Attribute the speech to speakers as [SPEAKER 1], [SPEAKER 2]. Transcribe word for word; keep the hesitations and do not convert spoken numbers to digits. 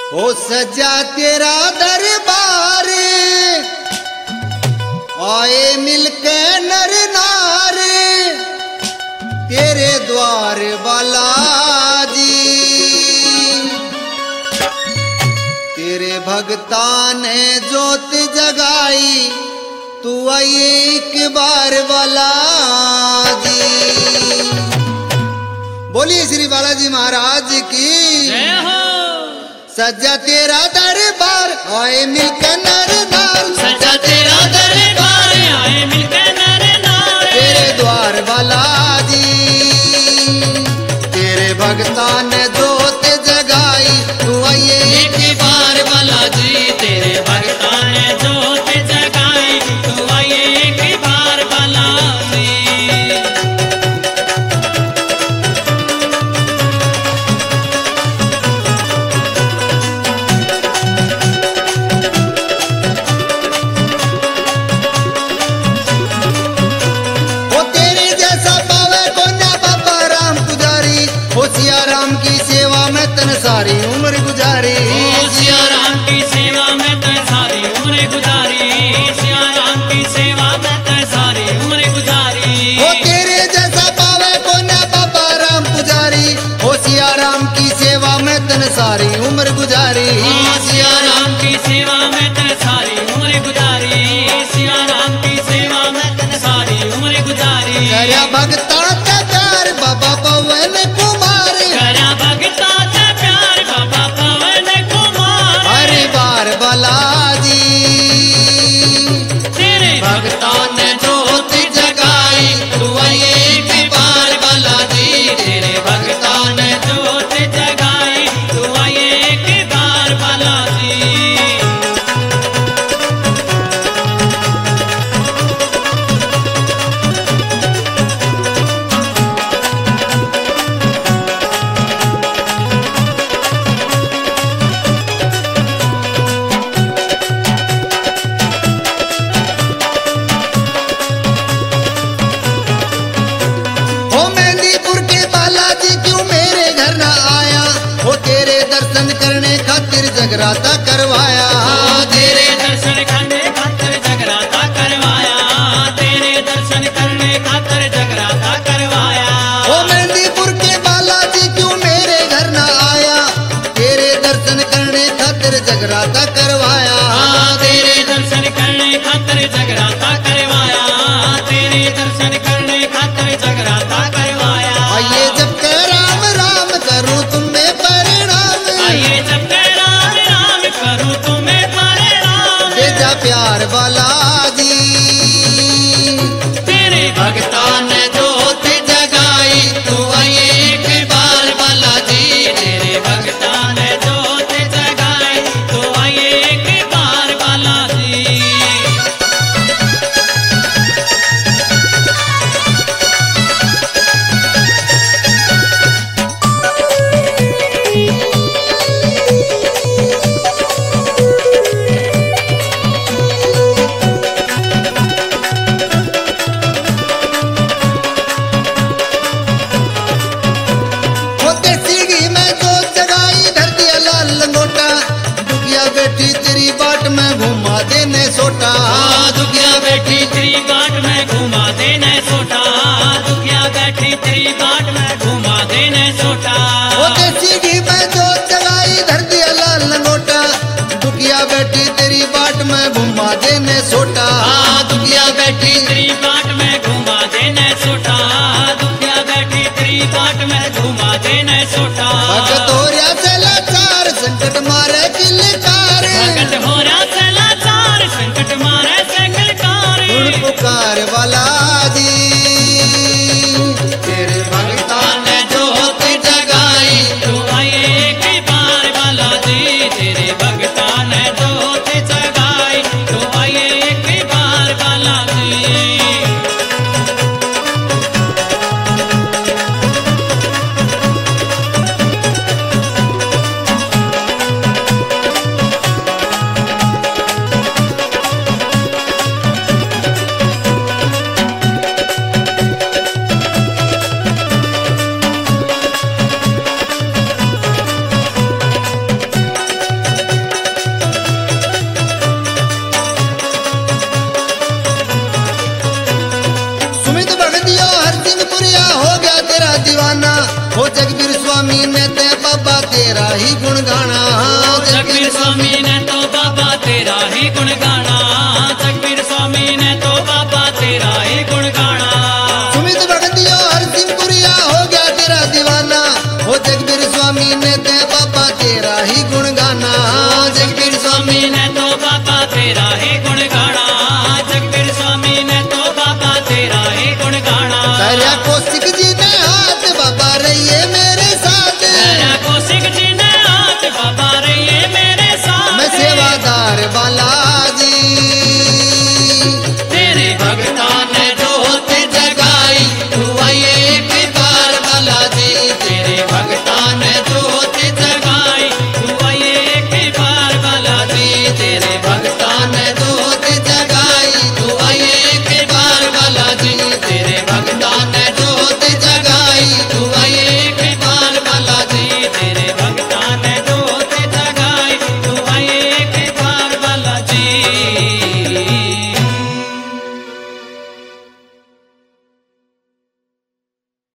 [SPEAKER 1] हो सजा तेरा दरबार, आए मिलके नर नार तेरे द्वार बालाजी। तेरे भगता ने जोत जगाई, तू आई एक बार बालाजी। बोलिए श्री बालाजी महाराज की
[SPEAKER 2] जय हो।
[SPEAKER 1] सजा तेरा दरबार, आए मिलकर नर नार।
[SPEAKER 2] सजा तेरा दरबार, आए मिलकर नर नार
[SPEAKER 1] तेरे द्वार बालाजी। तेरे भगता ने जोत जगाई, तू आइए
[SPEAKER 2] एक बार बालाजी। तेरे भगता ने जोत जगाई, तू आइए एक बार बालाजी।
[SPEAKER 1] हो तेरे जैसा पावे कोन्या बाबा राम पुजारी। हो सिया राम की सेवा में तन सारी उम्र गुजारी।
[SPEAKER 2] ओ सिया राम की सेवा में तै सारी उम्र गुजारी। सिया राम की सेवा में तै सारी उम्र गुजारी।
[SPEAKER 1] हो तेरे जैसा पावे कोन्या बाबा राम पुजारी। हो सिया राम की सेवा में तन सारी उम्र गुजारी।
[SPEAKER 2] ओ सिया राम की सेवा में तै सारी उम्र गुजारी। सिया राम की सेवा में तै सारी उम्र गुजारी।
[SPEAKER 1] करया भगता का प्यार बाबा पवन कुमार।
[SPEAKER 2] करा भगता से प्यार बाबा पवन कुमार।
[SPEAKER 1] हर बार बालाजी।
[SPEAKER 2] तेरे
[SPEAKER 1] भगता ने जोत जगाई, तू आइए एक बार बालाजी।
[SPEAKER 2] तेरे भगता ने जोत जगाई, तू आइए एक बार बालाजी।
[SPEAKER 1] हो मेहंदीपुर के बालाजी क्यों मेरे घर ना आया। हो तेरे दर्शन करने खातिर जगराता करवाया।
[SPEAKER 2] तेरे दर्शन करने खातिर जगराता करवाया। तेरे दर्शन करने खातिर जगराता करवाया।
[SPEAKER 1] हो मेहंदीपुर के बालाजी क्यों मेरे घर ना आया। तेरे दर्शन करने खातिर जगराता करवाया।
[SPEAKER 2] तेरे दर्शन करने खातिर जगराता करवाया। तेरे दर्शन करने खातिर जगराता करवाया।
[SPEAKER 1] आइए जब के राम राम करूं तुम्हें परिणाम।
[SPEAKER 2] आइए जब के राम राम करूं तुम्हें परिणाम।
[SPEAKER 1] भेजा प्यार बालाजी।
[SPEAKER 2] तेरे भगता ने जोत जगाई, तू आइए एक बार बालाजी। तेरे भगता ने जोत जगाई, तू आइए एक बार बालाजी।
[SPEAKER 1] हो देसी घी में जोत जगाई, धर दिया लाल लंगोटा। दुखिया बेटी तेरी बाट में घुमा देने सोटा।
[SPEAKER 2] दुखिया बैठी तेरी बाट में घुमा देने सोटा। दुखिया बैठी तेरी बाट में घुमा देने सोटा।
[SPEAKER 1] हो देसी घी में जोत जगाई, धर दिया लाल लंगोटा। दुखिया बेटी तेरी बाट में घुमा देने सोटा।
[SPEAKER 2] दुखिया बैठी तेरी बाट में घुमा देने सोटा। दुखिया बैठी तेरी बाट में घुमा देने सोटा।
[SPEAKER 1] भगत हो रहा से लाचार, संकट मारे किलकार।
[SPEAKER 2] भगत हो रहा से लाचार, संकट मारे से किलकार।
[SPEAKER 1] सुन पुकार बालाजी। तेरे भगता
[SPEAKER 2] ने जोत जगाई, तू आइए एक बार बालाजी। तेरे भगता ने जोत जगाई, तू आइए एक बार बालाजी।
[SPEAKER 1] स्वामी ने ते बाबा तेरा ही गुण गाना।
[SPEAKER 2] जगबीर स्वामी ने तो बाबा तेरा ही गुण गाना। जगबीर स्वामी ने तो बाबा तेरा ही गुण गाना।
[SPEAKER 1] सुमित भगतियो हर सिंह पुरिया हो गया तेरा दीवाना। हो जगबीर स्वामी ने ते